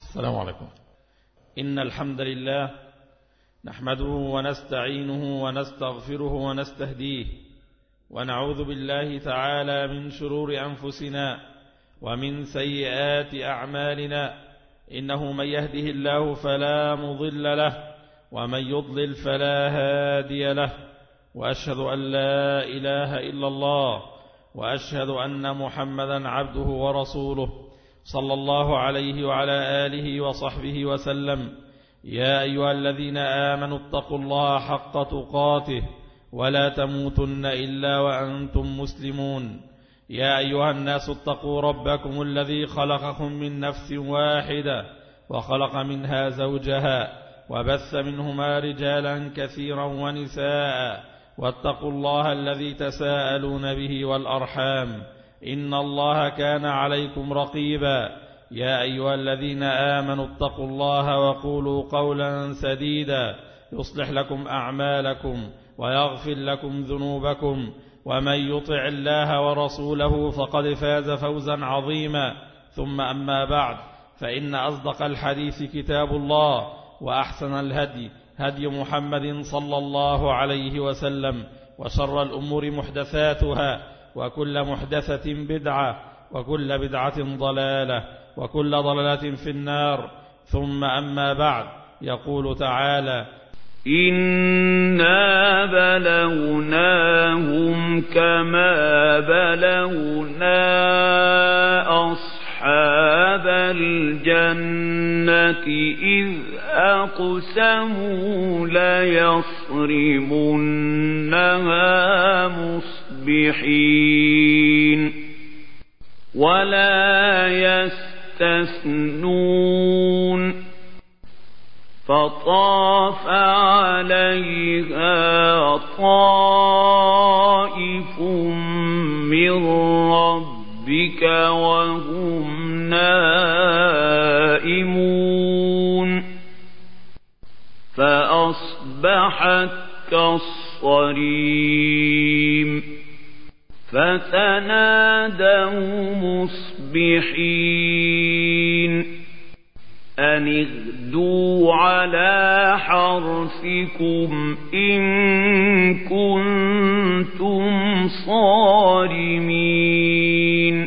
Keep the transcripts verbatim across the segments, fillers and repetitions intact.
السلام عليكم. إن الحمد لله نحمده ونستعينه ونستغفره ونستهديه، ونعوذ بالله تعالى من شرور أنفسنا ومن سيئات أعمالنا، إنه من يهده الله فلا مضل له ومن يضلل فلا هادي له، وأشهد أن لا إله إلا الله وأشهد أن محمدا عبده ورسوله صلى الله عليه وعلى آله وصحبه وسلم. يا أيها الذين آمنوا اتقوا الله حق تقاته ولا تموتن إلا وأنتم مسلمون. يا أيها الناس اتقوا ربكم الذي خلقكم من نفس واحدة وخلق منها زوجها وبث منهما رجالا كثيرا ونساء، واتقوا الله الذي تساءلون به والأرحام إن الله كان عليكم رقيبا. يا أيها الذين آمنوا اتقوا الله وقولوا قولا سديدا يصلح لكم أعمالكم ويغفر لكم ذنوبكم، ومن يطع الله ورسوله فقد فاز فوزا عظيما. ثم أما بعد، فإن أصدق الحديث كتاب الله، وأحسن الهدي هدي محمد صلى الله عليه وسلم، وشر الأمور محدثاتها، وكل محدثة بدعة، وكل بدعة ضلالة، وكل ضلالة في النار. ثم أما بعد، يقول تعالى: إنا بلوناهم كما بلونا أصحاب الجنة إذ أقسموا ليصرمنها مصبحين ولا يستثنون، فطاف عليها طائف من ربك وهم نائمون، فأصبحت كالصريم، فتنادوا مصبحين أن اغدوا على حرثكم إن كنتم صارمين.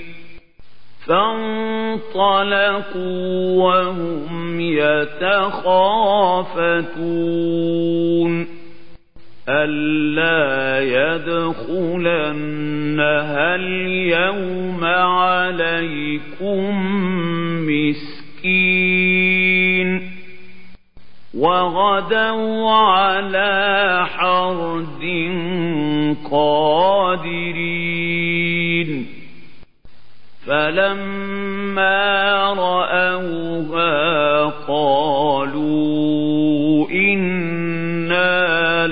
فانطلقوا وهم يتخافتون ألا يدخلنها اليوم عليكم مسكين، وغدوا على حرد قادرين. فلما رأوها قالوا إنا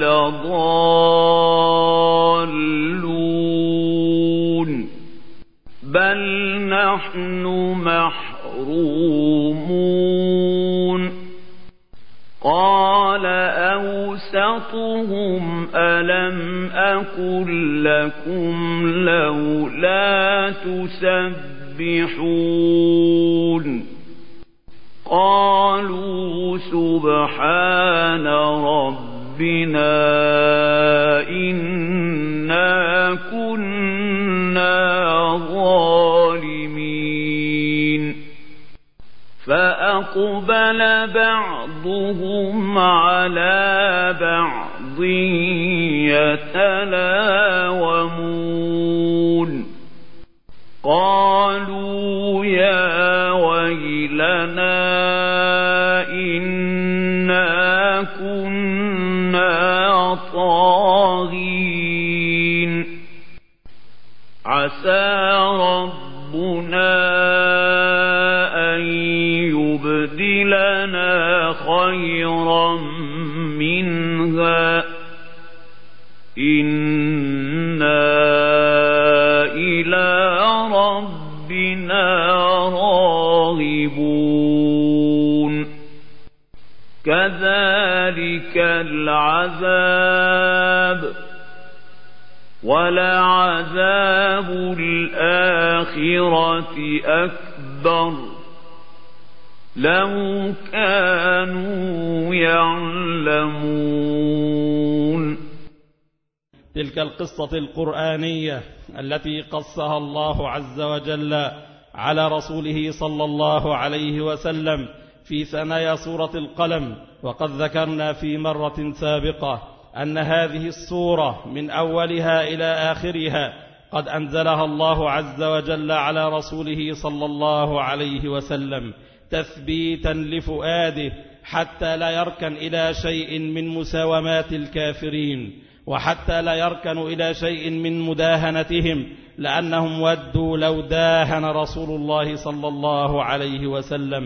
لضالون بل نحن محرومون. قال أوسطهم ألم أقل لكم لولا تسبحون؟ قالوا سبحان ربنا إنا كنا ظالمين. فأقبل بعضهم على بعض يتلاومون قالوا يا ويلنا إنا كنا طاغين عسى ربنا أن يبدلنا خيرا منها إنا إلى ربنا راغبون كذلك العذاب ولعذاب الآخرة أكبر لو كانوا يعلمون. تلك القصة القرآنية التي قصها الله عز وجل على رسوله صلى الله عليه وسلم في ثنايا سورة القلم. وقد ذكرنا في مرة سابقة أن هذه السورة من أولها إلى آخرها قد أنزلها الله عز وجل على رسوله صلى الله عليه وسلم تثبيتا لفؤاده حتى لا يركن إلى شيء من مساومات الكافرين، وحتى لا يركن إلى شيء من مداهنتهم، لأنهم ودوا لو داهن رسول الله صلى الله عليه وسلم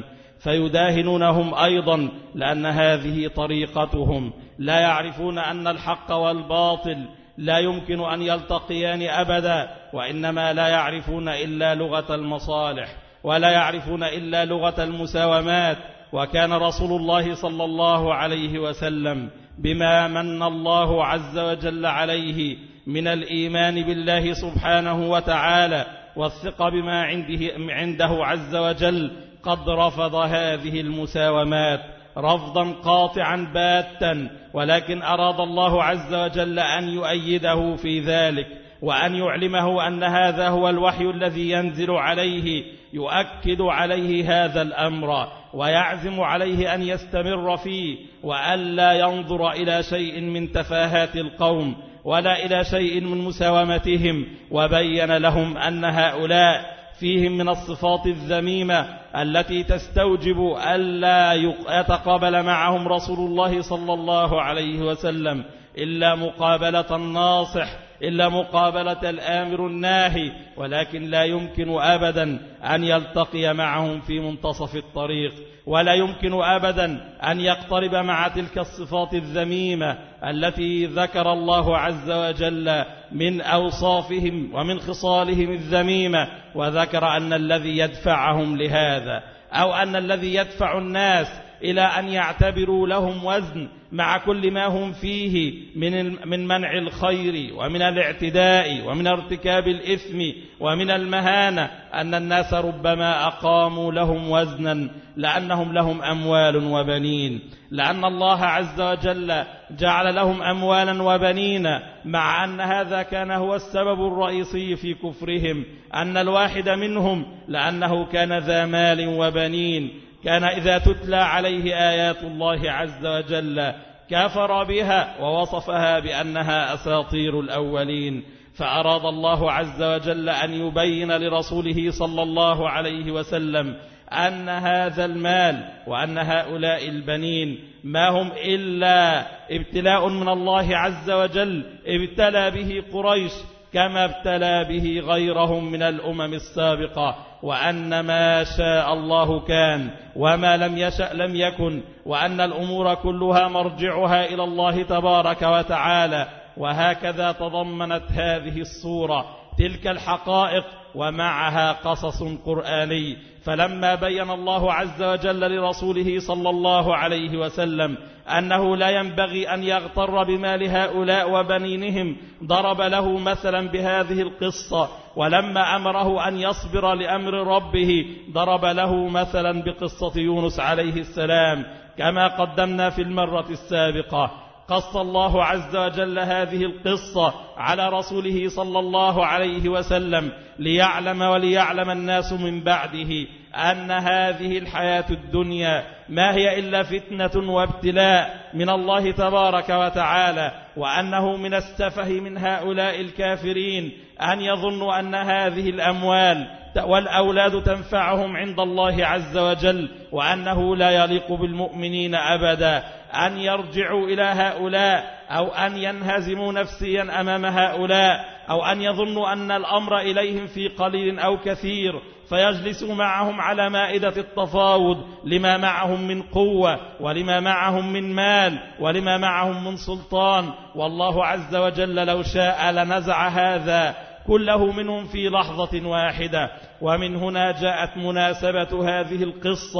فيداهنونهم أيضا، لأن هذه طريقتهم. لا يعرفون أن الحق والباطل لا يمكن أن يلتقيان أبدا، وإنما لا يعرفون إلا لغة المصالح، ولا يعرفون إلا لغة المساومات. وكان رسول الله صلى الله عليه وسلم بما من الله عز وجل عليه من الإيمان بالله سبحانه وتعالى والثقة بما عنده, عنده عز وجل قد رفض هذه المساومات رفضا قاطعا باتا، ولكن أراد الله عز وجل أن يؤيده في ذلك، وأن يعلمه أن هذا هو الوحي الذي ينزل عليه يؤكد عليه هذا الأمر، ويعزم عليه أن يستمر فيه، وألا ينظر إلى شيء من تفاهات القوم ولا إلى شيء من مساومتهم. وبين لهم أن هؤلاء فيهم من الصفات الذميمة التي تستوجب ألا يتقابل معهم رسول الله صلى الله عليه وسلم إلا مقابلة الناصح، إلا مقابلة الآمر الناهي، ولكن لا يمكن أبدا أن يلتقي معهم في منتصف الطريق، ولا يمكن أبدا أن يقترب مع تلك الصفات الذميمة التي ذكر الله عز وجل من أوصافهم ومن خصالهم الذميمة، وذكر أن الذي يدفعهم لهذا أو أن الذي يدفع الناس إلى أن يعتبروا لهم وزن مع كل ما هم فيه من من منع الخير ومن الاعتداء ومن ارتكاب الإثم ومن المهانة، أن الناس ربما أقاموا لهم وزنا لأنهم لهم أموال وبنين، لأن الله عز وجل جعل لهم أموالا وبنين، مع أن هذا كان هو السبب الرئيسي في كفرهم، أن الواحد منهم لأنه كان ذا مال وبنين كان إذا تتلى عليه آيات الله عز وجل كفر بها ووصفها بأنها أساطير الأولين. فأراد الله عز وجل أن يبين لرسوله صلى الله عليه وسلم أن هذا المال وأن هؤلاء البنين ما هم إلا ابتلاء من الله عز وجل ابتلى به قريش كما ابتلى به غيرهم من الأمم السابقة، وأن ما شاء الله كان وما لم يشأ لم يكن، وأن الأمور كلها مرجعها إلى الله تبارك وتعالى. وهكذا تضمنت هذه السورة تلك الحقائق ومعها قصص قرآني. فلما بين الله عز وجل لرسوله صلى الله عليه وسلم أنه لا ينبغي أن يغتر بمال هؤلاء وبنينهم ضرب له مثلا بهذه القصة، ولما أمره أن يصبر لأمر ربه ضرب له مثلا بقصة يونس عليه السلام كما قدمنا في المرة السابقة. قص الله عز وجل هذه القصة على رسوله صلى الله عليه وسلم ليعلم وليعلم الناس من بعده أن هذه الحياة الدنيا ما هي إلا فتنة وابتلاء من الله تبارك وتعالى، وأنه من السفه من هؤلاء الكافرين أن يظنوا أن هذه الأموال والأولاد تنفعهم عند الله عز وجل، وأنه لا يليق بالمؤمنين أبدا أن يرجعوا إلى هؤلاء أو أن ينهزموا نفسيا أمام هؤلاء، أو أن يظنوا أن الأمر إليهم في قليل أو كثير فيجلسوا معهم على مائدة التفاوض لما معهم من قوة ولما معهم من مال ولما معهم من سلطان. والله عز وجل لو شاء لنزع هذا كله منهم في لحظة واحدة. ومن هنا جاءت مناسبة هذه القصة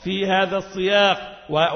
في هذا السياق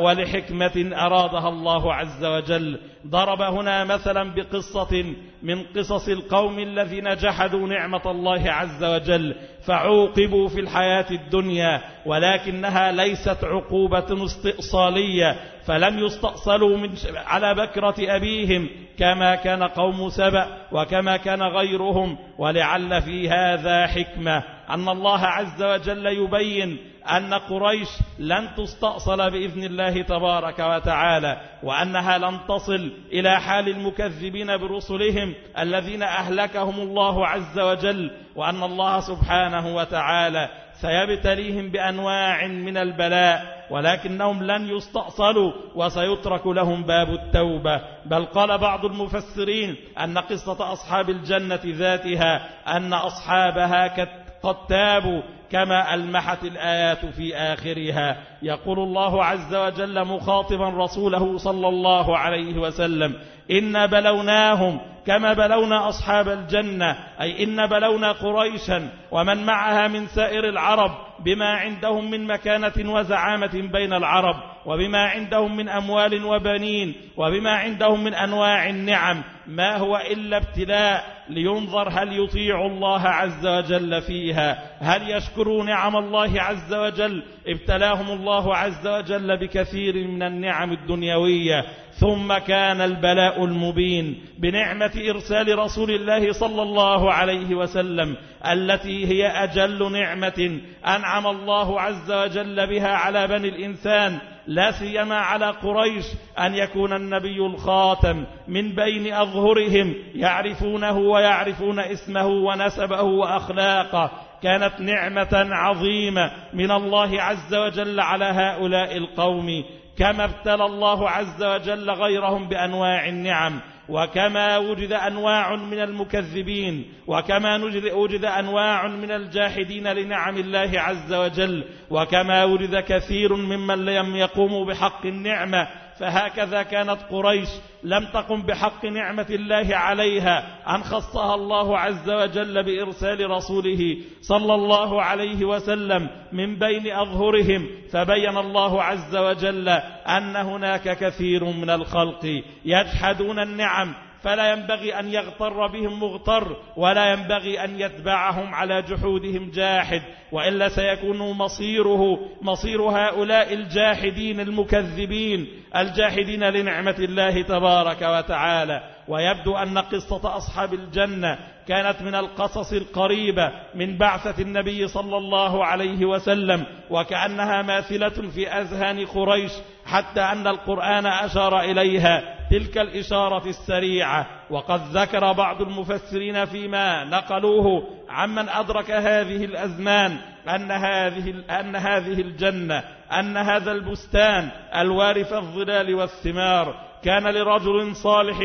ولحكمة أرادها الله عز وجل. ضرب هنا مثلا بقصة من قصص القوم الذين جحدوا نعمة الله عز وجل فعوقبوا في الحياة الدنيا، ولكنها ليست عقوبة استئصالية، فلم يستأصلوا من على بكرة أبيهم كما كان قوم سبأ وكما كان غيرهم. ولعل في هذا حكمة أن الله عز وجل يبين أن قريش لن تستأصل بإذن الله تبارك وتعالى، وأنها لن تصل إلى حال المكذبين برسلهم الذين أهلكهم الله عز وجل، وأن الله سبحانه وتعالى سيبتليهم بأنواع من البلاء، ولكنهم لن يستأصلوا وسيترك لهم باب التوبة. بل قال بعض المفسرين أن قصة أصحاب الجنة ذاتها أن أصحابها قد تابوا كما ألمحت الآيات في آخرها. يقول الله عز وجل مخاطبا رسوله صلى الله عليه وسلم: إنا بلوناهم كما بلونا أصحاب الجنة، أي إن بلونا قريشا ومن معها من سائر العرب بما عندهم من مكانة وزعامة بين العرب، وبما عندهم من أموال وبنين، وبما عندهم من أنواع النعم، ما هو إلا ابتلاء لينظر هل يطيع الله عز وجل فيها، هل يشكروا نعم الله عز وجل. ابتلاهم الله عز وجل بكثير من النعم الدنيوية. ثم كان البلاء المبين بنعمة إرسال رسول الله صلى الله عليه وسلم، التي هي أجل نعمة أنعم الله عز وجل بها على بني الإنسان، لا سيما على قريش، أن يكون النبي الخاتم من بين أظهرهم، يعرفونه ويعرفون اسمه ونسبه وأخلاقه. كانت نعمة عظيمة من الله عز وجل على هؤلاء القوم، كما ابتلى الله عز وجل غيرهم بأنواع النعم، وكما وجد أنواع من المكذبين، وكما وجد أنواع من الجاحدين لنعم الله عز وجل، وكما وجد كثير ممن لم يقوموا بحق النعمة. فهكذا كانت قريش لم تقم بحق نعمة الله عليها أن خصها الله عز وجل بإرسال رسوله صلى الله عليه وسلم من بين أظهرهم. فبين الله عز وجل أن هناك كثير من الخلق يجحدون النعم، فلا ينبغي أن يغتر بهم مغتر، ولا ينبغي أن يتبعهم على جحودهم جاحد، وإلا سيكون مصيره مصير هؤلاء الجاحدين المكذبين الجاحدين لنعمة الله تبارك وتعالى. ويبدو أن قصة أصحاب الجنة كانت من القصص القريبة من بعثة النبي صلى الله عليه وسلم، وكأنها ماثلة في أذهان قريش، حتى أن القرآن أشار إليها تلك الإشارة السريعة. وقد ذكر بعض المفسرين فيما نقلوه عمن أدرك هذه الأزمان أن هذه, أن هذه الجنة، أن هذا البستان الوارث الظلال والثمار كان لرجل صالح،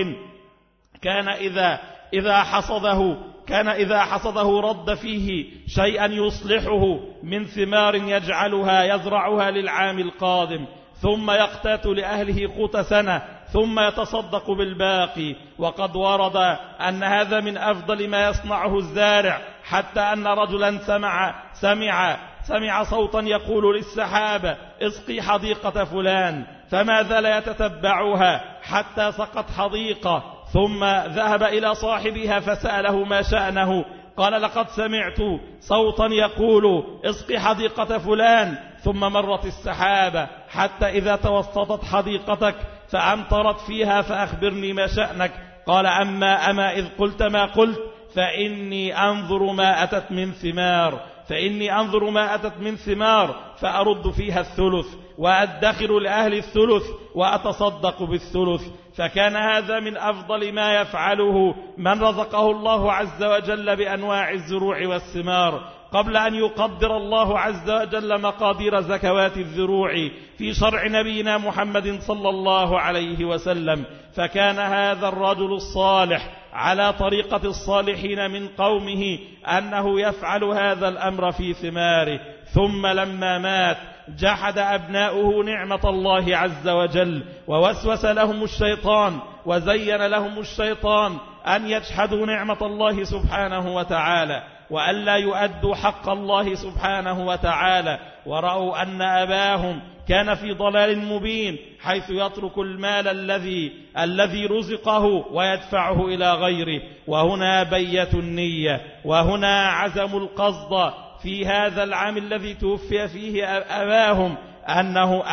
كان إذا إذا حصده كان إذا حصده رد فيه شيئا يصلحه من ثمار يجعلها يزرعها للعام القادم، ثم يقتات لأهله قوت سنة، ثم يتصدق بالباقي. وقد ورد أن هذا من أفضل ما يصنعه الزارع، حتى أن رجلا سمع سمع سمع صوتا يقول للسحابة: اسقي حديقة فلان، فما زال يتتبعها حتى سقط حديقة، ثم ذهب إلى صاحبها فسأله ما شأنه، قال: لقد سمعت صوتا يقول اسقي حديقة فلان، ثم مرت السحابة حتى إذا توسطت حديقتك فأمطرت فيها، فأخبرني ما شأنك. قال: أما أما إذ قلت ما قلت فإني أنظر ما أتت من ثمار فإني أنظر ما أتت من ثمار فأرد فيها الثلث وأدخر لأهل الثلث وأتصدق بالثلث. فكان هذا من أفضل ما يفعله من رزقه الله عز وجل بأنواع الزروع والثمار، قبل أن يقدر الله عز وجل مقادير زكوات الزروع في شرع نبينا محمد صلى الله عليه وسلم. فكان هذا الرجل الصالح على طريقة الصالحين من قومه أنه يفعل هذا الأمر في ثماره. ثم لما مات جحد أبناؤه نعمة الله عز وجل، ووسوس لهم الشيطان وزين لهم الشيطان أن يجحدوا نعمة الله سبحانه وتعالى، وألا يؤدوا حق الله سبحانه وتعالى، ورأوا أن أباهم كان في ضلال مبين حيث يترك المال الذي الذي رزقه ويدفعه إلى غيره. وهنا بيتوا النية، وهنا عزموا القصد في هذا العام الذي توفي فيه أباهم أنه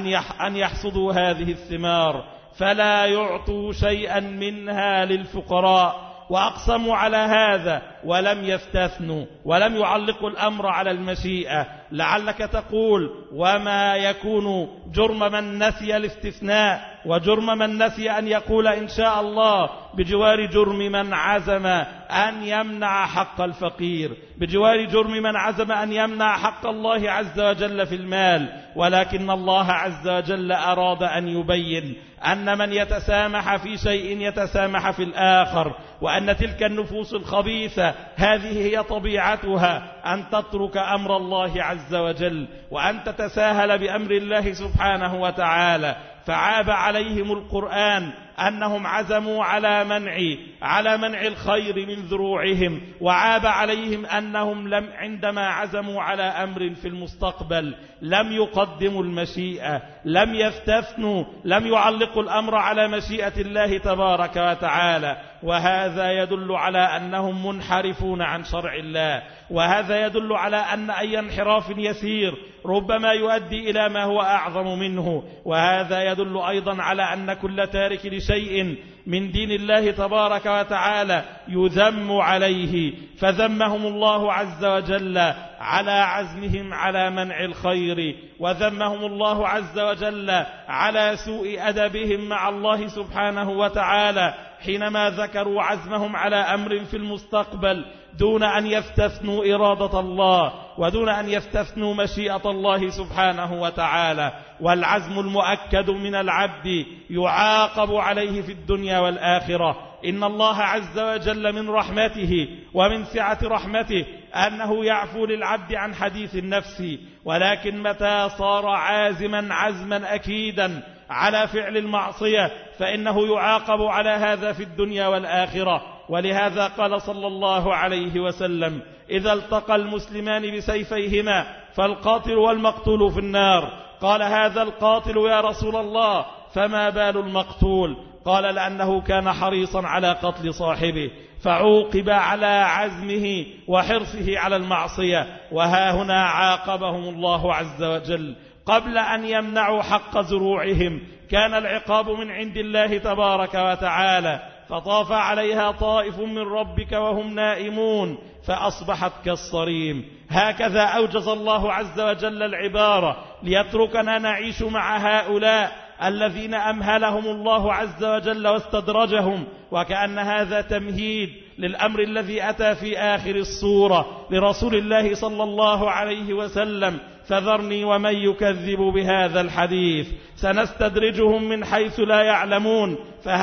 أن يحصدوا هذه الثمار، فلا يعطوا شيئا منها للفقراء، وأقسموا على هذا ولم يستثنوا ولم يعلقوا الأمر على المشيئة. لعلك تقول: وما يكون جرم من نسي الاستثناء، وجرم من نسي أن يقول إن شاء الله، بجوار جرم من عزم أن يمنع حق الفقير، بجوار جرم من عزم أن يمنع حق الله عز وجل في المال. ولكن الله عز وجل أراد أن يبين أن من يتسامح في شيء يتسامح في الآخر، وأن تلك النفوس الخبيثة هذه هي طبيعتها أن تترك أمر الله عز وجل وأن تتساهل بأمر الله سبحانه وتعالى. فعاب عليهم القرآن أنهم عزموا على منع على منع الخير من ذروعهم، وعاب عليهم أنهم لم عندما عزموا على أمر في المستقبل لم يقدموا المشيئة، لم يستثنوا، لم يعلقوا الأمر على مشيئة الله تبارك وتعالى. وهذا يدل على أنهم منحرفون عن شرع الله، وهذا يدل على أن أي انحراف يسير ربما يؤدي إلى ما هو أعظم منه. وهذا يدل أيضا على أن كل تارك لشيء من دين الله تبارك وتعالى يذم عليه، فذمهم الله عز وجل على عزمهم على منع الخير، وذمهم الله عز وجل على سوء أدبهم مع الله سبحانه وتعالى حينما ذكروا عزمهم على أمر في المستقبل دون أن يستثنوا إرادة الله، ودون أن يستثنوا مشيئة الله سبحانه وتعالى. والعزم المؤكد من العبد يعاقب عليه في الدنيا والآخرة. إن الله عز وجل من رحمته ومن سعة رحمته أنه يعفو للعبد عن حديث النفس، ولكن متى صار عازما عزما أكيدا على فعل المعصية فإنه يعاقب على هذا في الدنيا والآخرة. ولهذا قال صلى الله عليه وسلم: إذا التقى المسلمان بسيفيهما فالقاتل والمقتول في النار. قال: هذا القاتل يا رسول الله، فما بال المقتول؟ قال: لأنه كان حريصا على قتل صاحبه، فعوقب على عزمه وحرصه على المعصية. وها هنا عاقبهم الله عز وجل قبل أن يمنعوا حق زروعهم، كان العقاب من عند الله تبارك وتعالى، فطاف عليها طائف من ربك وهم نائمون فأصبحت كالصريم. هكذا أوجز الله عز وجل العبارة ليتركنا نعيش مع هؤلاء الذين أمهلهم الله عز وجل واستدرجهم، وكأن هذا تمهيد للأمر الذي أتى في آخر السورة لرسول الله صلى الله عليه وسلم: فذرني ومن يكذب بهذا الحديث سنستدرجهم من حيث لا يعلمون.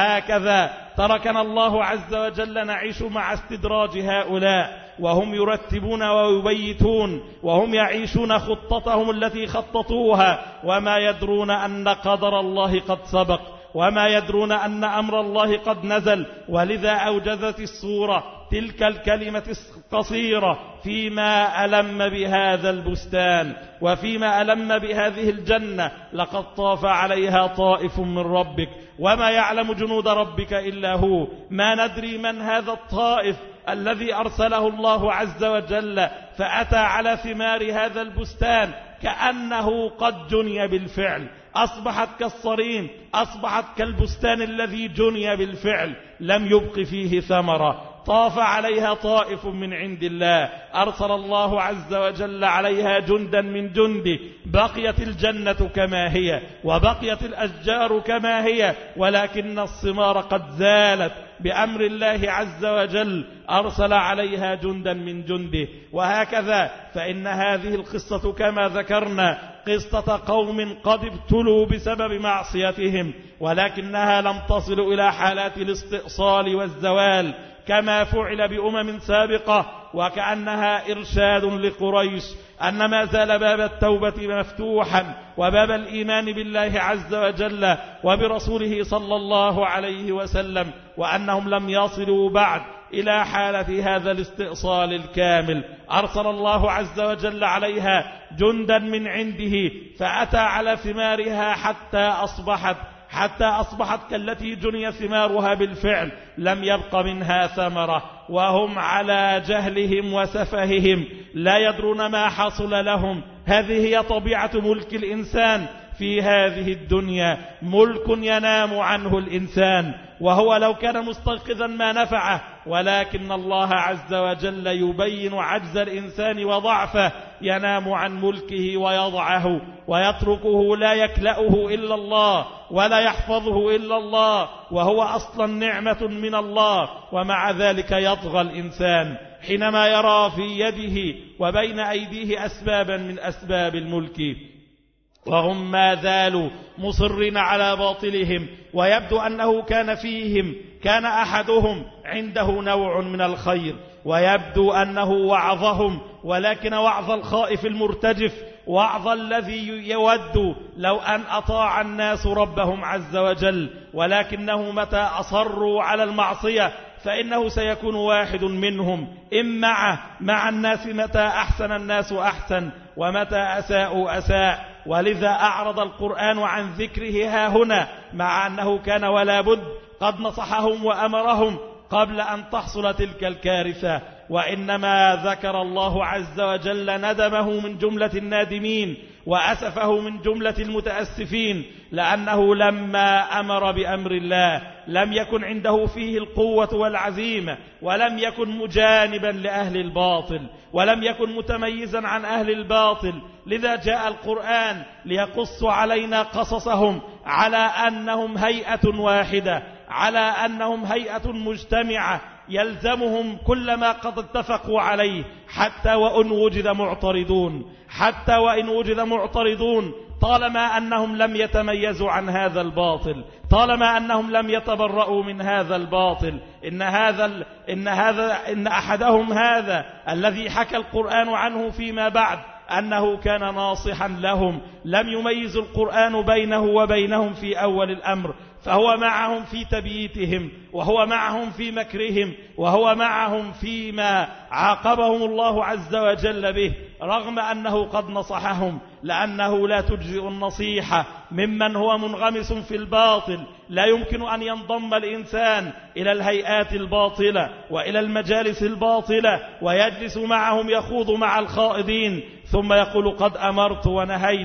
فهكذا تركنا الله عز وجل نعيش مع استدراج هؤلاء، وهم يرتبون ويبيتون، وهم يعيشون خطتهم التي خططوها، وما يدرون أن قدر الله قد سبق، وما يدرون أن أمر الله قد نزل. ولذا أوجزت السورة تلك الكلمة القصيرة: فيما ألم بهذا البستان، وفيما ألم بهذه الجنة لقد طاف عليها طائف من ربك وما يعلم جنود ربك إلا هو. ما ندري من هذا الطائف الذي أرسله الله عز وجل فأتى على ثمار هذا البستان كأنه قد جني بالفعل، أصبحت كالصريم، أصبحت كالبستان الذي جني بالفعل، لم يبق فيه ثمرة. طاف عليها طائف من عند الله، أرسل الله عز وجل عليها جندا من جنده، بقيت الجنة كما هي وبقيت الأشجار كما هي، ولكن الثمار قد زالت بأمر الله عز وجل، أرسل عليها جندا من جنده. وهكذا فإن هذه القصة كما ذكرنا قصة قوم قد ابتلوا بسبب معصيتهم، ولكنها لم تصل إلى حالات الاستئصال والزوال كما فعل بأمم سابقة وكأنها إرشاد لقريش أن ما زال باب التوبة مفتوحا وباب الإيمان بالله عز وجل وبرسوله صلى الله عليه وسلم، وأنهم لم يصلوا بعد إلى حالة هذا الاستئصال الكامل. أرسل الله عز وجل عليها جندا من عنده فأتى على ثمارها حتى أصبحت حتى أصبحت كالتي جني ثمارها بالفعل، لم يبق منها ثمرة، وهم على جهلهم وسفههم لا يدرون ما حصل لهم. هذه هي طبيعة ملك الإنسان في هذه الدنيا، ملك ينام عنه الإنسان، وهو لو كان مستيقظا ما نفعه، ولكن الله عز وجل يبين عجز الإنسان وضعفه، ينام عن ملكه ويضعه ويتركه لا يكلأه إلا الله ولا يحفظه إلا الله، وهو أصلا نعمة من الله، ومع ذلك يطغى الإنسان حينما يرى في يده وبين أيديه أسبابا من أسباب الملك، وهم ما زالوا مصرين على باطلهم. ويبدو أنه كان فيهم كان أحدهم عنده نوع من الخير، ويبدو أنه وعظهم، ولكن وعظ الخائف المرتجف، وعظ الذي يود لو أن أطاع الناس ربهم عز وجل، ولكنه متى أصروا على المعصية فإنه سيكون واحد منهم، إن معه مع الناس متى أحسن الناس أحسن ومتى أساءوا أساء. ولذا أعرض القرآن عن ذكره ها هنا، مع أنه كان ولا بد قد نصحهم وأمرهم قبل أن تحصل تلك الكارثة، وإنما ذكر الله عز وجل ندمه من جملة النادمين وأسفه من جملة المتأسفين، لأنه لما أمر بأمر الله لم يكن عنده فيه القوة والعزيمة، ولم يكن مجانبا لأهل الباطل، ولم يكن متميزا عن أهل الباطل. لذا جاء القرآن ليقص علينا قصصهم على أنهم هيئة واحدة، على أنهم هيئة مجتمعة يلزمهم كل ما قد اتفقوا عليه، حتى وإن وجد معترضون حتى وإن وجد معترضون طالما أنهم لم يتميزوا عن هذا الباطل، طالما أنهم لم يتبرؤوا من هذا الباطل. إن هذا إن هذا إن أحدهم هذا الذي حكى القرآن عنه فيما بعد أنه كان ناصحا لهم، لم يميز القرآن بينه وبينهم في أول الأمر، فهو معهم في تبييتهم، وهو معهم في مكرهم، وهو معهم فيما عاقبهم الله عز وجل به، رغم أنه قد نصحهم، لأنه لا تجزئ النصيحة ممن هو منغمس في الباطل. لا يمكن أن ينضم الإنسان إلى الهيئات الباطلة وإلى المجالس الباطلة ويجلس معهم يخوض مع الخائضين ثم يقول قد أمرت ونهيت.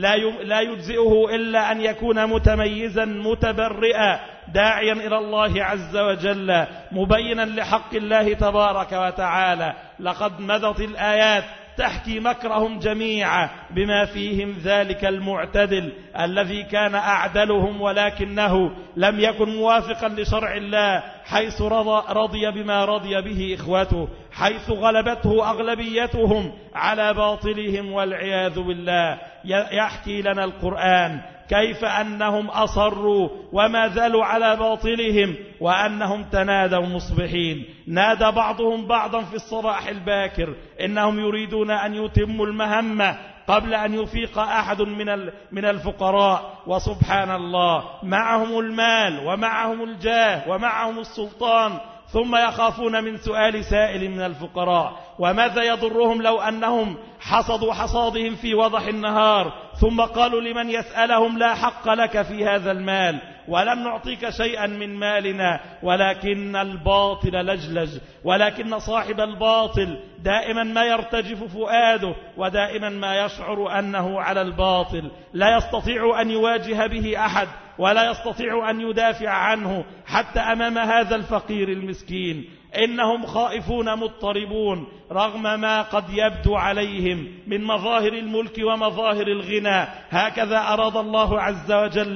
لا يجزئه إلا أن يكون متميزا متبرئا داعيا إلى الله عز وجل مبينا لحق الله تبارك وتعالى. لقد مضت الآيات تحكي مكرهم جميعا بما فيهم ذلك المعتدل الذي كان أعدلهم، ولكنه لم يكن موافقا لشرع الله، حيث رضي بما رضي به إخوته، حيث غلبته أغلبيتهم على باطلهم والعياذ بالله. يحكي لنا القرآن كيف أنهم أصروا وما زالوا على باطلهم، وأنهم تنادوا مصبحين. نادى بعضهم بعضا في الصباح الباكر إنهم يريدون أن يتموا المهمة قبل أن يفيق أحد من من الفقراء، وسبحان الله معهم المال ومعهم الجاه ومعهم السلطان، ثم يخافون من سؤال سائل من الفقراء. وماذا يضرهم لو أنهم حصدوا حصادهم في وضح النهار ثم قالوا لمن يسألهم لا حق لك في هذا المال ولم نعطيك شيئا من مالنا. ولكن الباطل لجلج، ولكن صاحب الباطل دائما ما يرتجف فؤاده، ودائما ما يشعر أنه على الباطل، لا يستطيع أن يواجه به أحد، ولا يستطيع أن يدافع عنه حتى أمام هذا الفقير المسكين. إنهم خائفون مضطربون رغم ما قد يبدو عليهم من مظاهر الملك ومظاهر الغنى. هكذا أراد الله عز وجل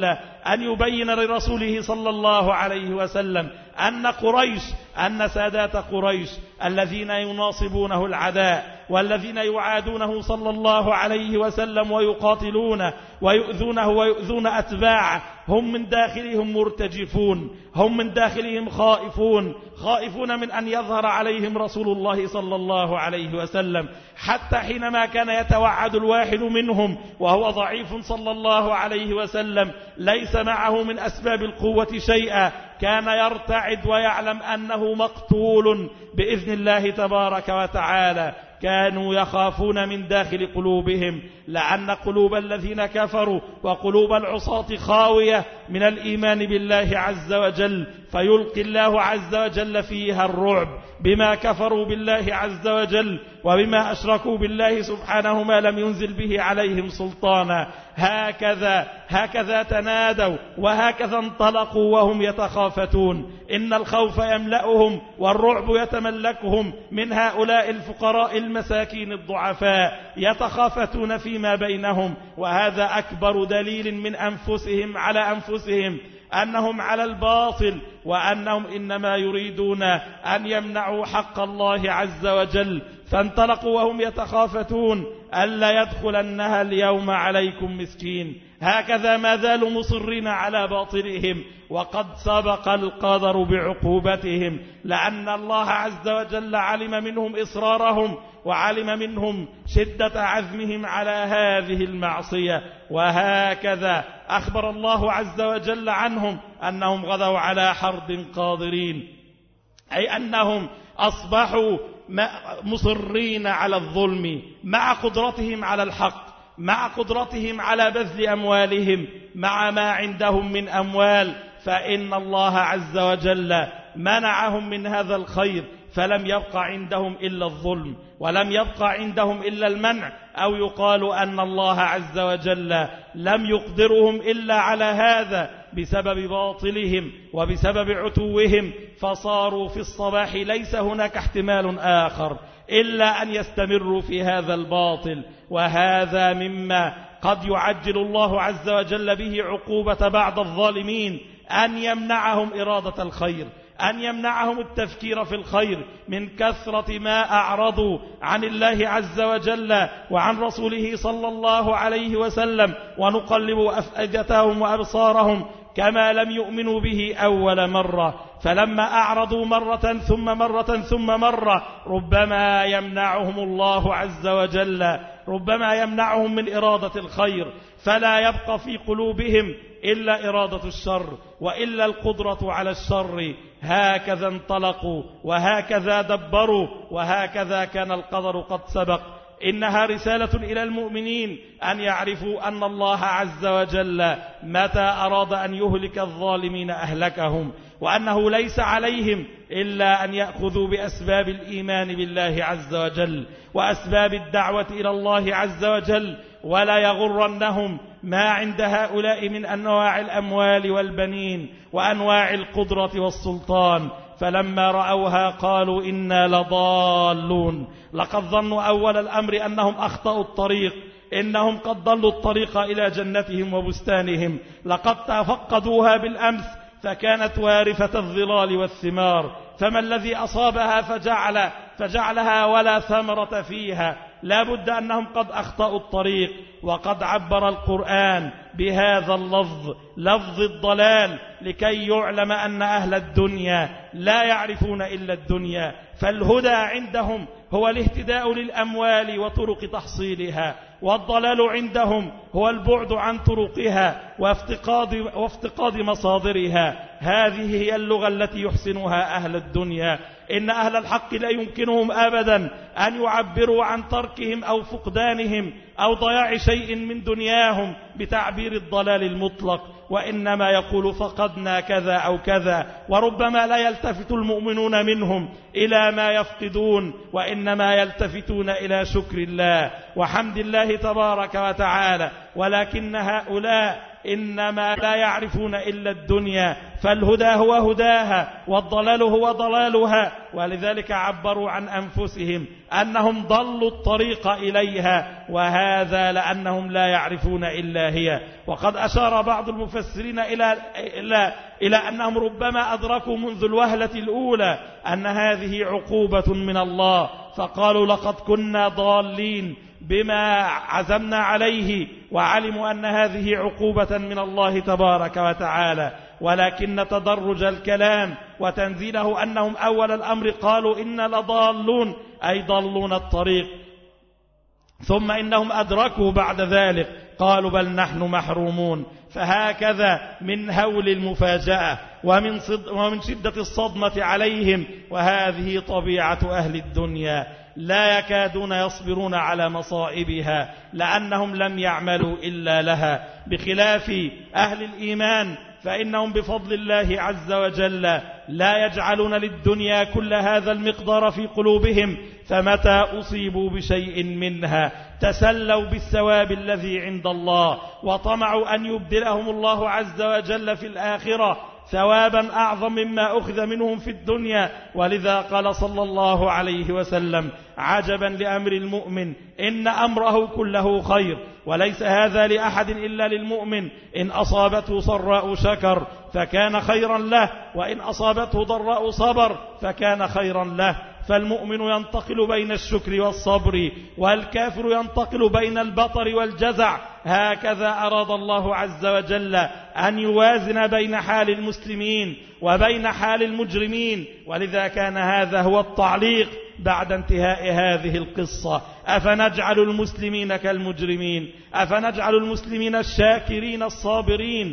أن يبين لرسوله صلى الله عليه وسلم أن قريش أن سادات قريش الذين يناصبونه العداء والذين يعادونه صلى الله عليه وسلم ويقاتلونه ويؤذونه ويؤذون أتباعه هم من داخلهم مرتجفون، هم من داخلهم خائفون خائفون من أن يظهر عليهم رسول الله صلى الله عليه وسلم، حتى حينما كان يتوعد الواحد منهم وهو ضعيف صلى الله عليه وسلم ليس معه من أسباب القوة شيئا كان يرتعد ويعلم أنه مقتول بإذن الله تبارك وتعالى. كانوا يخافون من داخل قلوبهم، لأن قلوب الذين كفروا وقلوب العصاة خاوية من الإيمان بالله عز وجل، فيلقي الله عز وجل فيها الرعب بما كفروا بالله عز وجل وبما أشركوا بالله سبحانه ما لم ينزل به عليهم سلطانا. هكذا هكذا تنادوا وهكذا انطلقوا وهم يتخافتون. إن الخوف يملأهم والرعب يتملكهم من هؤلاء الفقراء المساكين الضعفاء، يتخافتون فيما بينهم، وهذا أكبر دليل من أنفسهم على أنفسهم أنهم على الباطل، وأنهم إنما يريدون أن يمنعوا حق الله عز وجل. فانطلقوا وهم يتخافتون ألا يدخلنها اليوم عليكم مسكين. هكذا ما زالوا مصرين على باطلهم، وقد سبق القدر بعقوبتهم، لأن الله عز وجل علم منهم إصرارهم وعلم منهم شدة عزمهم على هذه المعصية. وهكذا أخبر الله عز وجل عنهم أنهم غدوا على حرد قادرين، أي أنهم أصبحوا مصرين على الظلم مع قدرتهم على الحق، مع قدرتهم على بذل أموالهم، مع ما عندهم من أموال، فإن الله عز وجل منعهم من هذا الخير، فلم يبقى عندهم إلا الظلم، ولم يبقى عندهم إلا المنع، أو يقال أن الله عز وجل لم يقدرهم إلا على هذا بسبب باطلهم وبسبب عتوهم، فصاروا في الصباح ليس هناك احتمال آخر إلا أن يستمروا في هذا الباطل. وهذا مما قد يعجل الله عز وجل به عقوبة بعض الظالمين، أن يمنعهم إرادة الخير، أن يمنعهم التفكير في الخير من كثرة ما أعرضوا عن الله عز وجل وعن رسوله صلى الله عليه وسلم، ونقلب أفئدتهم وأبصارهم كما لم يؤمنوا به أول مرة. فلما أعرضوا مرة ثم مرة ثم مرة ربما يمنعهم الله عز وجل، ربما يمنعهم من إرادة الخير، فلا يبقى في قلوبهم إلا إرادة الشر وإلا القدرة على الشر. هكذا انطلقوا وهكذا دبروا وهكذا كان القدر قد سبق. إنها رسالة إلى المؤمنين أن يعرفوا أن الله عز وجل متى أراد أن يهلك الظالمين أهلكهم، وأنه ليس عليهم إلا أن يأخذوا بأسباب الإيمان بالله عز وجل وأسباب الدعوة إلى الله عز وجل، ولا يغرنهم ما عند هؤلاء من أنواع الأموال والبنين وأنواع القدرة والسلطان. فلما رأوها قالوا إنا لضالون. لقد ظنوا أول الأمر أنهم أخطأوا الطريق، إنهم قد ضلوا الطريق إلى جنتهم وبستانهم، لقد تفقدوها بالأمس فكانت وارثة الظلال والثمار، فما الذي أصابها فجعل فجعلها ولا ثمرة فيها؟ لا بد أنهم قد أخطأوا الطريق. وقد عبر القرآن بهذا اللفظ لفظ الضلال لكي يعلم أن أهل الدنيا لا يعرفون إلا الدنيا، فالهدى عندهم هو الاهتداء للأموال وطرق تحصيلها، والضلال عندهم هو البعد عن طرقها وافتقاد, وافتقاد مصادرها. هذه هي اللغة التي يحسنها أهل الدنيا. إن أهل الحق لا يمكنهم أبدا أن يعبروا عن تركهم أو فقدانهم أو ضياع شيء من دنياهم بتعبير الضلال المطلق، وإنما يقول فقدنا كذا أو كذا، وربما لا يلتفت المؤمنون منهم إلى ما يفقدون، وإنما يلتفتون إلى شكر الله وحمد الله تبارك وتعالى. ولكن هؤلاء إنما لا يعرفون إلا الدنيا، فالهدى هو هداها والضلال هو ضلالها، ولذلك عبروا عن أنفسهم أنهم ضلوا الطريق إليها، وهذا لأنهم لا يعرفون إلا هي. وقد أشار بعض المفسرين إلى, إلى, إلى أنهم ربما أدركوا منذ الوهلة الأولى أن هذه عقوبة من الله، فقالوا لقد كنا ضالين بما عزمنا عليه، وعلموا أن هذه عقوبة من الله تبارك وتعالى. ولكن تدرج الكلام وتنزيله أنهم أول الأمر قالوا إن لضالون، أي ضلون الطريق، ثم إنهم أدركوا بعد ذلك قالوا بل نحن محرومون. فهكذا من هول المفاجأة ومن, صد ومن شدة الصدمة عليهم، وهذه طبيعة أهل الدنيا، لا يكادون يصبرون على مصائبها لأنهم لم يعملوا إلا لها، بخلاف أهل الإيمان فإنهم بفضل الله عز وجل لا يجعلون للدنيا كل هذا المقدار في قلوبهم، فمتى أصيبوا بشيء منها تسلوا بالثواب الذي عند الله، وطمعوا أن يبدلهم الله عز وجل في الآخرة ثوابا أعظم مما أخذ منهم في الدنيا. ولذا قال صلى الله عليه وسلم: عجبا لأمر المؤمن إن أمره كله خير، وليس هذا لأحد إلا للمؤمن، إن أصابته سراء شكر فكان خيرا له، وإن أصابته ضراء صبر فكان خيرا له. فالمؤمن ينتقل بين الشكر والصبر، والكافر ينتقل بين البطر والجزع. هكذا أراد الله عز وجل أن يوازن بين حال المسلمين وبين حال المجرمين، ولذا كان هذا هو التعليق بعد انتهاء هذه القصة: أفنجعل المسلمين كالمجرمين؟ أفنجعل المسلمين الشاكرين الصابرين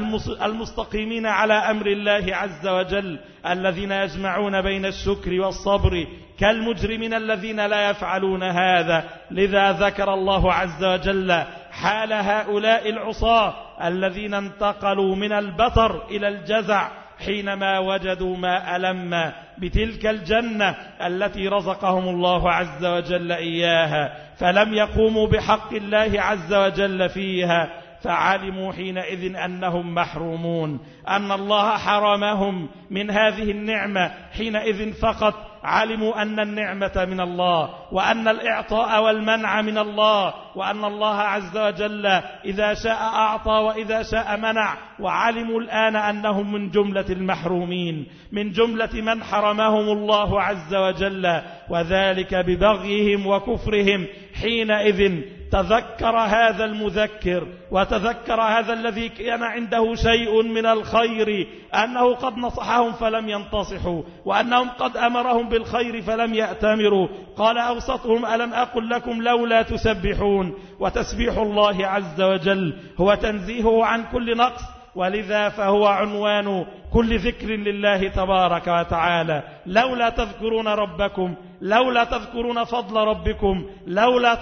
المستقيمين على أمر الله عز وجل، الذين يجمعون بين الشكر والصبر، كالمجرمين الذين لا يفعلون هذا؟ لذا ذكر الله عز وجل حال هؤلاء العصاة الذين انتقلوا من البطر إلى الجزع حينما وجدوا ما ألم بتلك الجنة التي رزقهم الله عز وجل إياها، فلم يقوموا بحق الله عز وجل فيها، فعلموا حينئذ أنهم محرومون، أن الله حرمهم من هذه النعمة. حينئذ فقط علموا أن النعمة من الله، وأن الإعطاء والمنع من الله، وأن الله عز وجل إذا شاء أعطى وإذا شاء منع. وعلموا الآن أنهم من جملة المحرومين، من جملة من حرمهم الله عز وجل، وذلك ببغيهم وكفرهم. حينئذ تذكر هذا المذكر، وتذكر هذا الذي كان عنده شيء من الخير، أنه قد نصحهم فلم ينتصحوا، وأنهم قد أمرهم بالخير فلم يأتمروا. قال أوسطهم: ألم أقل لكم لولا تسبحون؟ وتسبيح الله عز وجل هو تنزيهه عن كل نقص، ولذا فهو عنوان كل ذكر لله تبارك وتعالى. لولا تذكرون ربكم، لولا تذكرون فضل ربكم، لولا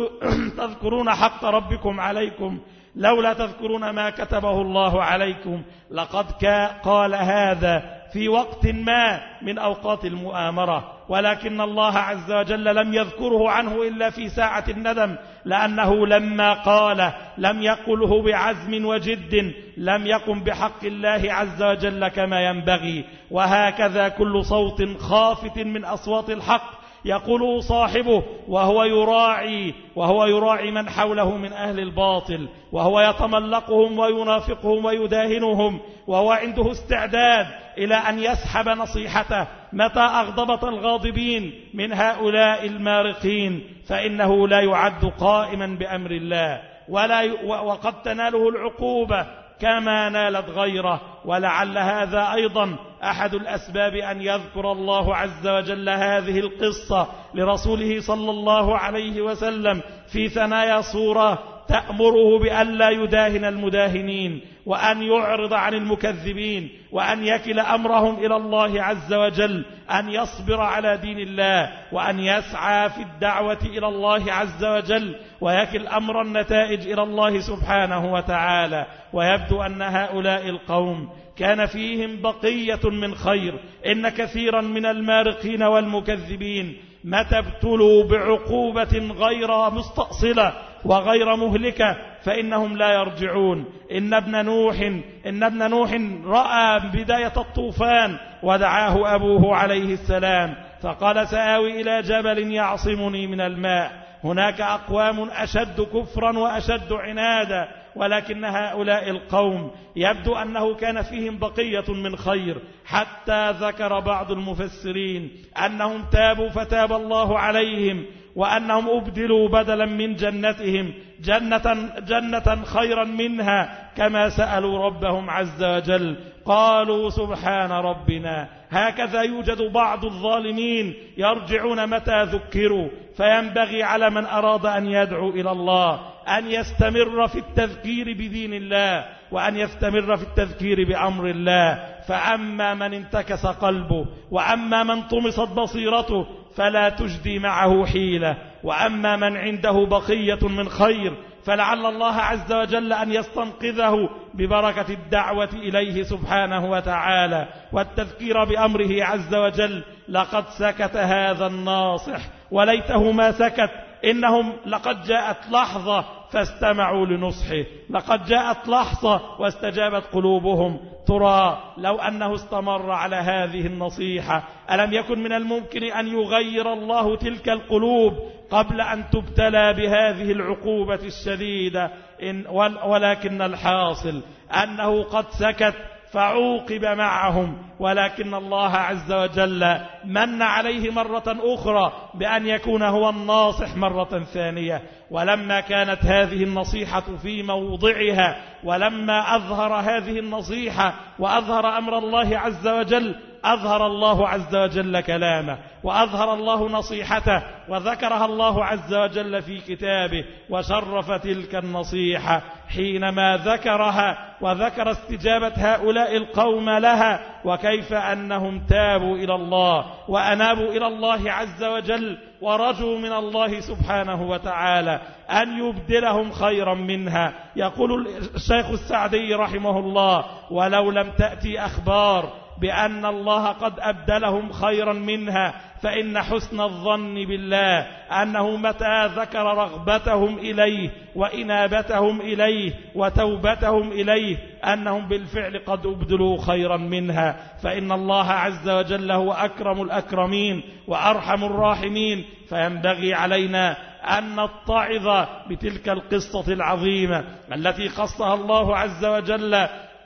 تذكرون حق ربكم عليكم، لولا تذكرون ما كتبه الله عليكم. لقد قال هذا في وقت ما من أوقات المؤامرة، ولكن الله عز وجل لم يذكره عنه إلا في ساعة الندم، لأنه لما قال لم يقله بعزم وجد، لم يقم بحق الله عز وجل كما ينبغي. وهكذا كل صوت خافت من أصوات الحق يقوله صاحبه وهو يراعي وهو يراعي من حوله من أهل الباطل، وهو يتملقهم وينافقهم ويداهنهم، وهو عنده استعداد إلى أن يسحب نصيحته متى أغضبت الغاضبين من هؤلاء المارقين، فإنه لا يعد قائما بأمر الله، ولا ي... وقد تناله العقوبة كما نالت غيره. ولعل هذا أيضا أحد الأسباب أن يذكر الله عز وجل هذه القصة لرسوله صلى الله عليه وسلم في ثنايا صورة تأمره بأن لا يداهن المداهنين، وأن يعرض عن المكذبين، وأن يكل أمرهم إلى الله عز وجل، أن يصبر على دين الله، وأن يسعى في الدعوة إلى الله عز وجل، ويكل أمر النتائج إلى الله سبحانه وتعالى. ويبدو أن هؤلاء القوم كان فيهم بقية من خير. إن كثيرا من المارقين والمكذبين متى ابتلوا بعقوبة غير مستأصلة وغير مهلكة فإنهم لا يرجعون. إن ابن نوح إن ابن نوح رأى بداية الطوفان ودعاه أبوه عليه السلام فقال سآوي إلى جبل يعصمني من الماء. هناك أقوام أشد كفرا وأشد عنادا، ولكن هؤلاء القوم يبدو أنه كان فيهم بقية من خير، حتى ذكر بعض المفسرين أنهم تابوا فتاب الله عليهم، وأنهم أبدلوا بدلا من جنتهم جنة, جنة خيرا منها كما سألوا ربهم عز وجل. قالوا سبحان ربنا. هكذا يوجد بعض الظالمين يرجعون متى ذكروا، فينبغي على من أراد أن يدعو إلى الله أن يستمر في التذكير بدين الله، وأن يستمر في التذكير بأمر الله. فأما من انتكس قلبه، وأما من طمست بصيرته، فلا تجدي معه حيلة. وأما من عنده بقية من خير، فلعل الله عز وجل أن يستنقذه ببركة الدعوة إليه سبحانه وتعالى والتذكير بأمره عز وجل. لقد سكت هذا الناصح، وليته ما سكت. إنهم لقد جاءت لحظة فاستمعوا لنصحه، لقد جاءت لحظة واستجابت قلوبهم. ترى لو أنه استمر على هذه النصيحة ألم يكن من الممكن أن يغير الله تلك القلوب قبل أن تبتلى بهذه العقوبة الشديدة؟ إن ولكن الحاصل أنه قد سكت فعوقب معهم، ولكن الله عز وجل من عليه مرة أخرى بأن يكون هو الناصح مرة ثانية. ولما كانت هذه النصيحة في موضعها، ولما أظهر هذه النصيحة وأظهر أمر الله عز وجل، أظهر الله عز وجل كلامه، وأظهر الله نصيحته، وذكرها الله عز وجل في كتابه، وشرف تلك النصيحة حينما ذكرها وذكر استجابة هؤلاء القوم لها، وكيف أنهم تابوا إلى الله وأنابوا إلى الله عز وجل، ورجوا من الله سبحانه وتعالى أن يبدلهم خيرا منها. يقول الشيخ السعدي رحمه الله: ولو لم تأتي أخبار بأن الله قد أبدلهم خيرا منها، فإن حسن الظن بالله أنه متى ذكر رغبتهم إليه وإنابتهم إليه وتوبتهم إليه أنهم بالفعل قد أبدلوا خيرا منها، فإن الله عز وجل هو أكرم الأكرمين وأرحم الراحمين. فينبغي علينا أن نتعظ بتلك القصة العظيمة التي قصها الله عز وجل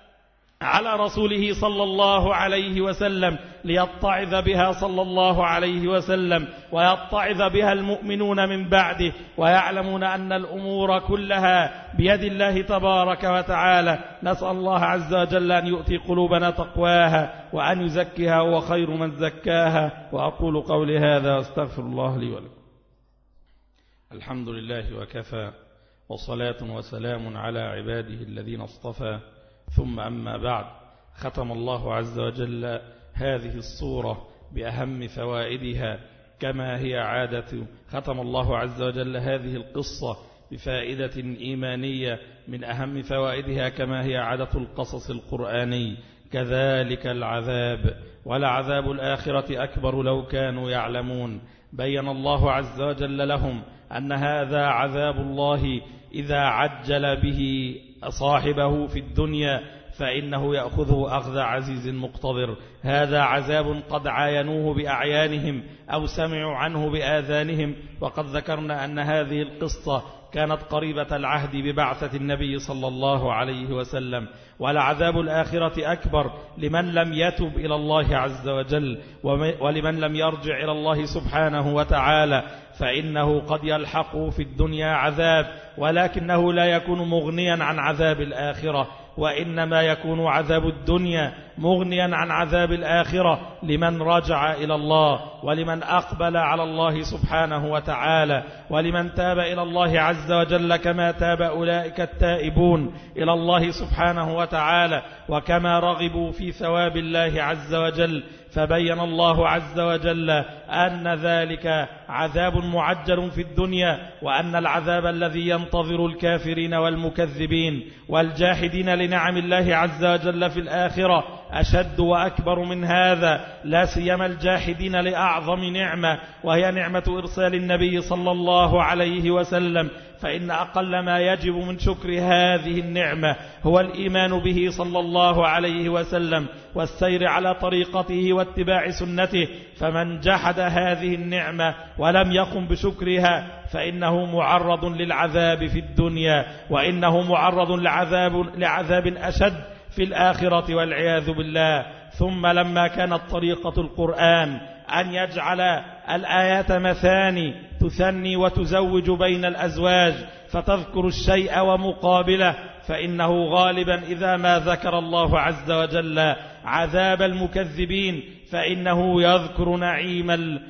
على رسوله صلى الله عليه وسلم، ليتعظ بها صلى الله عليه وسلم، ويتعظ بها المؤمنون من بعده، ويعلمون أن الأمور كلها بيد الله تبارك وتعالى. نسأل الله عز وجل أن يؤتي قلوبنا تقواها، وأن يزكها هو خير من زكاها. وأقول قولي هذا واستغفر الله لي ولكم. الحمد لله وكفى، وصلاة وسلام على عباده الذين اصطفى، ثم أما بعد. ختم الله عز وجل هذه الصورة بأهم فوائدها كما هي عادة. ختم الله عز وجل هذه القصة بفائدة إيمانية من أهم فوائدها كما هي عادة القصص القرآني. كذلك العذاب، ولعذاب الآخرة أكبر لو كانوا يعلمون. بين الله عز وجل لهم أن هذا عذاب الله إذا عجل به صاحبه في الدنيا فإنه يأخذه أخذ عزيز مقتدر. هذا عذاب قد عاينوه بأعيانهم أو سمعوا عنه بآذانهم. وقد ذكرنا أن هذه القصة كانت قريبة العهد ببعثة النبي صلى الله عليه وسلم. ولعذاب الآخرة أكبر لمن لم يتب إلى الله عز وجل، ولمن لم يرجع إلى الله سبحانه وتعالى، فإنه قد يلحقه في الدنيا عذاب، ولكنه لا يكون مغنيا عن عذاب الآخرة، وإنما يكون عذاب الدنيا مغنيا عن عذاب الآخرة لمن رجع إلى الله، ولمن أقبل على الله سبحانه وتعالى، ولمن تاب إلى الله عز وجل كما تاب أولئك التائبون إلى الله سبحانه وتعالى، وكما رغبوا في ثواب الله عز وجل. فبين الله عز وجل أن ذلك عذاب معجل في الدنيا، وأن العذاب الذي ينتظر الكافرين والمكذبين والجاحدين لنعم الله عز وجل في الآخرة أشد وأكبر من هذا، لا سيما الجاحدين لأعظم نعمة، وهي نعمة إرسال النبي صلى الله عليه وسلم. فإن أقل ما يجب من شكر هذه النعمة هو الإيمان به صلى الله عليه وسلم والسير على طريقته واتباع سنته. فمن جحد هذه النعمة ولم يقم بشكرها فإنه معرض للعذاب في الدنيا، وإنه معرض لعذاب, لعذاب أشد في الآخرة والعياذ بالله. ثم لما كانت طريقة القرآن أن يجعل الآيات مثاني تثني وتزوج بين الأزواج فتذكر الشيء ومقابله، فإنه غالبا إذا ما ذكر الله عز وجل عذاب المكذبين فإنه يذكر نعيم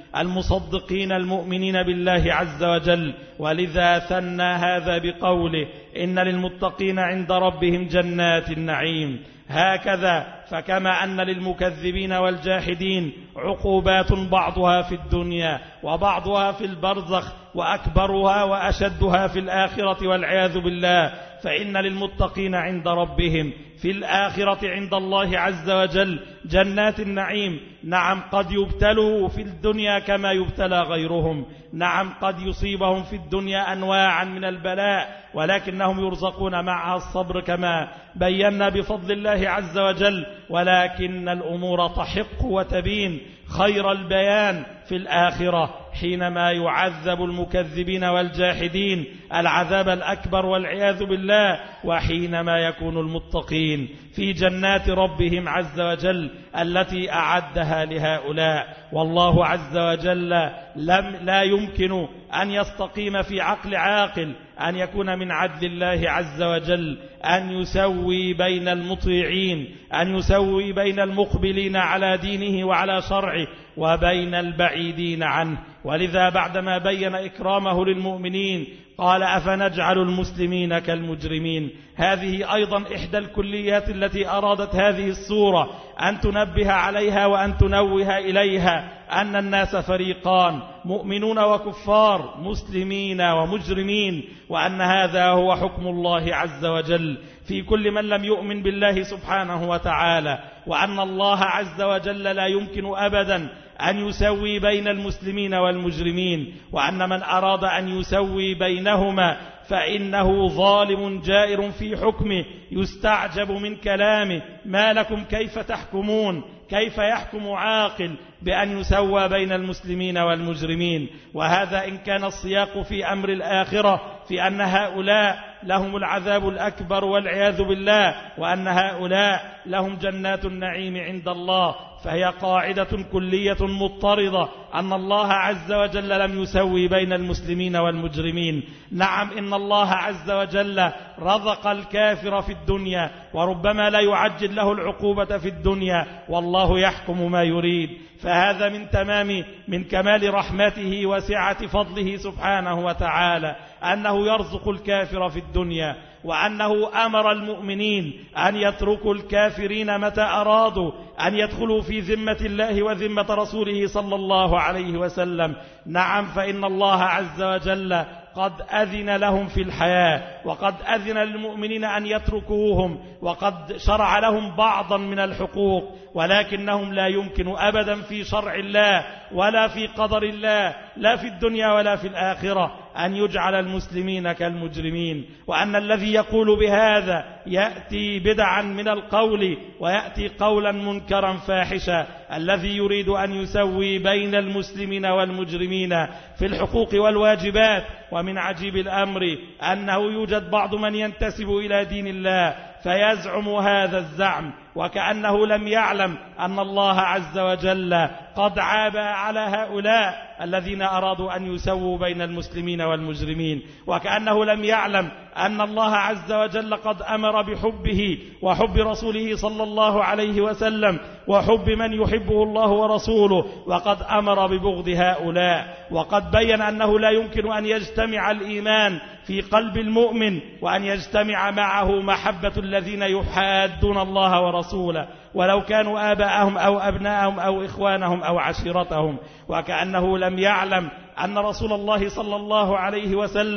المصدقين المؤمنين بالله عز وجل. ولذا ثنى هذا بقوله إن للمتقين عند ربهم جنات النعيم. هكذا فكما أن للمكذبين والجاحدين عقوبات بعضها في الدنيا وبعضها في البرزخ وأكبرها وأشدها في الآخرة والعياذ بالله، فإن للمتقين عند ربهم في الآخرة عند الله عز وجل جنات النعيم. نعم قد يبتلوا في الدنيا كما يبتلى غيرهم، نعم قد يصيبهم في الدنيا أنواعا من البلاء ولكنهم يرزقون معها الصبر كما بينا بفضل الله عز وجل، ولكن الأمور تحق وتبين خير البيان في الآخرة حينما يعذب المكذبين والجاحدين العذاب الأكبر والعياذ بالله، وحينما يكون المتقين في جنات ربهم عز وجل التي أعدها لهؤلاء. والله عز وجل لم لا يمكن أن يستقيم في عقل عاقل أن يكون من عدل الله عز وجل أن يسوي بين المطيعين، أن يسوي بين المقبلين على دينه وعلى شرعه وبين البعيدين عنه. ولذا بعدما بين إكرامه للمؤمنين قال أفنجعل المسلمين كالمجرمين. هذه أيضا إحدى الكليات التي أرادت هذه السورة أن تنبه عليها وأن تنوه إليها، أن الناس فريقان مؤمنون وكفار، مسلمين ومجرمين، وأن هذا هو حكم الله عز وجل في كل من لم يؤمن بالله سبحانه وتعالى، وأن الله عز وجل لا يمكن أبدا أن يسوي بين المسلمين والمجرمين، وأن من أراد أن يسوي بينهما فإنه ظالم جائر في حكمه. يستعجب من كلامه ما لكم كيف تحكمون، كيف يحكم عاقل بأن يسوى بين المسلمين والمجرمين؟ وهذا إن كان السياق في أمر الآخرة في أن هؤلاء لهم العذاب الأكبر والعياذ بالله، وأن هؤلاء لهم جنات النعيم عند الله، فهي قاعدة كلية مضطردة أن الله عز وجل لم يسوي بين المسلمين والمجرمين. نعم إن الله عز وجل رزق الكافر في الدنيا وربما لا يعجل له العقوبة في الدنيا والله يحكم ما يريد، فهذا من تمام من كمال رحمته وسعة فضله سبحانه وتعالى أنه يرزق الكافر في الدنيا، وأنه أمر المؤمنين أن يتركوا الكافرين متى أرادوا أن يدخلوا في ذمة الله وذمة رسوله صلى الله عليه وسلم. نعم فإن الله عز وجل قد أذن لهم في الحياة، وقد أذن للمؤمنين أن يتركوهم، وقد شرع لهم بعضا من الحقوق، ولكنهم لا يمكن أبدا في شرع الله ولا في قدر الله لا في الدنيا ولا في الآخرة أن يجعل المسلمين كالمجرمين. وأن الذي يقول بهذا يأتي بدعا من القول ويأتي قولا منكرا فاحشا. الذي يريد أن يسوي بين المسلمين والمجرمين في الحقوق والواجبات. ومن عجيب الأمر أنه يوجد بعض من ينتسب إلى دين الله فيزعم هذا الزعم وكأنه لم يعلم أن الله عز وجل قد عاب على هؤلاء الذين أرادوا أن يسووا بين المسلمين والمجرمين، وكأنه لم يعلم أن الله عز وجل قد أمر بحبه وحب رسوله صلى الله عليه وسلم وحب من يحبه الله ورسوله، وقد أمر ببغض هؤلاء، وقد بين أنه لا يمكن أن يجتمع الإيمان في قلب المؤمن وأن يجتمع معه محبة الذين يحادون الله ورسوله ولو كانوا آباءهم أو أبناءهم أو إخوانهم أو عشيرتهم. وكأنه لم يعلم أن رسول الله صلى الله عليه وسلم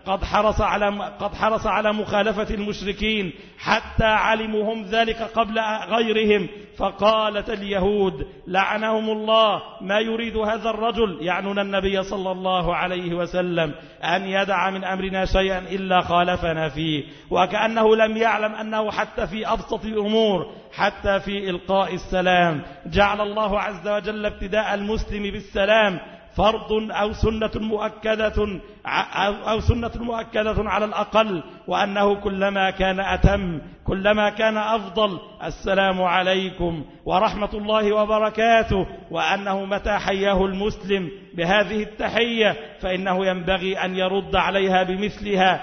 قد حرص على قد حرص على مخالفة المشركين حتى علموا هم ذلك قبل غيرهم، فقالت اليهود لعنهم الله ما يريد هذا الرجل، يعنون النبي صلى الله عليه وسلم، أن يدع من أمرنا شيئا إلا خالفنا فيه، وكأنه لم يعلم أنه حتى في أبسط الأمور، حتى في إلقاء السلام جعل الله عز وجل ابتداء المسلم بالسلام فرض أو سنة مؤكدة أو سنة مؤكدة على الأقل، وأنه كلما كان أتم كلما كان أفضل السلام عليكم ورحمة الله وبركاته، وأنه متى حياه المسلم بهذه التحية فإنه ينبغي أن يرد عليها بمثلها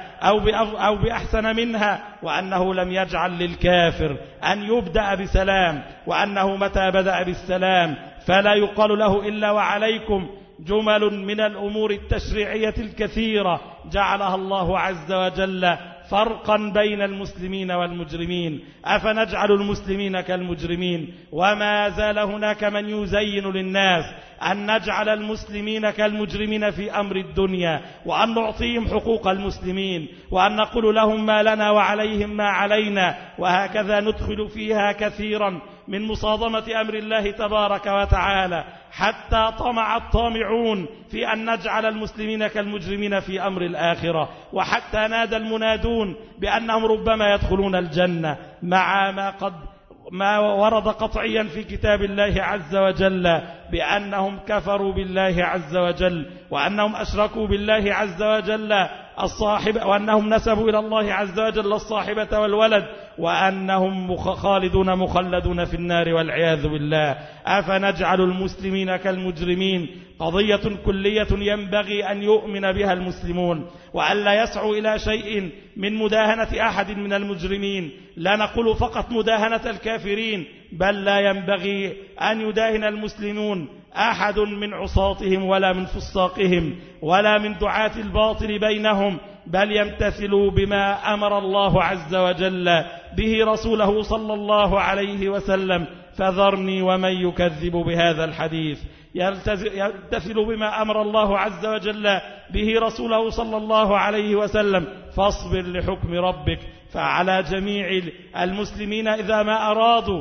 أو بأحسن منها، وأنه لم يجعل للكافر أن يبدأ بسلام، وأنه متى بدأ بالسلام فلا يقال له إلا وعليكم. جمل من الأمور التشريعية الكثيرة جعلها الله عز وجل فرقا بين المسلمين والمجرمين، أفنجعل المسلمين كالمجرمين؟ وما زال هناك من يزين للناس أن نجعل المسلمين كالمجرمين في أمر الدنيا، وأن نعطيهم حقوق المسلمين، وأن نقول لهم ما لنا وعليهم ما علينا، وهكذا ندخل فيها كثيرا من مصادمة أمر الله تبارك وتعالى، حتى طمع الطامعون في أن نجعل المسلمين كالمجرمين في أمر الآخرة، وحتى نادى المنادون بأنهم ربما يدخلون الجنة، مع ما قد ما ورد قطعيا في كتاب الله عز وجل بأنهم كفروا بالله عز وجل، وأنهم أشركوا بالله عز وجل الصاحب، وأنهم نسبوا إلى الله عز وجل الصاحبة والولد، وأنهم خالدون مخلدون في النار والعياذ بالله. أفنجعل المسلمين كالمجرمين؟ قضية كلية ينبغي أن يؤمن بها المسلمون، وأن لا يسعوا إلى شيء من مداهنة أحد من المجرمين، لا نقول فقط مداهنة الكافرين، بل لا ينبغي أن يداهن المسلمون أحد من عصاتهم ولا من فساقهم ولا من دعاة الباطل بينهم، بل يمتثلوا بما أمر الله عز وجل به رسوله صلى الله عليه وسلم. فذرني ومن يكذب بهذا الحديث، يمتثل بما أمر الله عز وجل به رسوله صلى الله عليه وسلم، فاصبر لحكم ربك. فعلى جميع المسلمين إذا ما أرادوا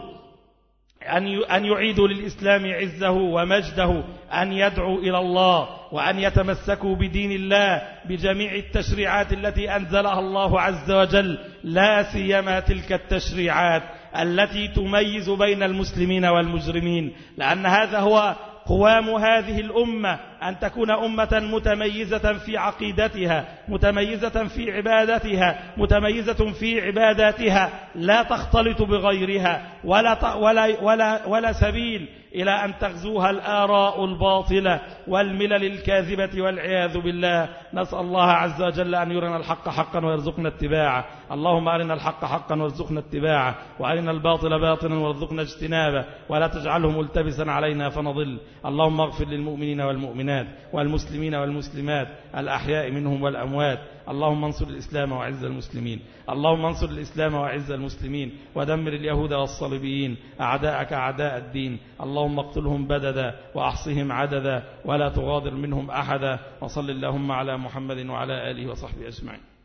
أن يعيدوا للإسلام عزه ومجده أن يدعوا إلى الله، وأن يتمسكوا بدين الله بجميع التشريعات التي أنزلها الله عز وجل، لا سيما تلك التشريعات التي تميز بين المسلمين والمجرمين، لأن هذا هو قوام هذه الأمة، أن تكون أمة متميزة في عقيدتها، متميزة في عبادتها، متميزة في عباداتها، لا تختلط بغيرها، ولا, ولا, ولا, ولا سبيل إلى أن تغزوها الآراء الباطلة والملل الكاذبة والعياذ بالله. نسأل الله عز وجل أن يرنا الحق حقا ويرزقنا اتباعه. اللهم أرنا الحق حقا وارزقنا اتباعه، وأرنا الباطل باطلا وارزقنا اجتنابه، ولا تجعله ملتبسا علينا فنضل. اللهم اغفر للمؤمنين والمؤمنات والمسلمين والمسلمات الأحياء منهم والأموات. اللهم انصر الإسلام وعز المسلمين، اللهم انصر الإسلام وعز المسلمين، ودمر اليهود والصليبيين أعداءك أعداء الدين. اللهم اقتلهم بددا وأحصهم عددا، ولا تغادر منهم أحدا. وصل اللهم على محمد وعلى آله وصحبه أجمعين.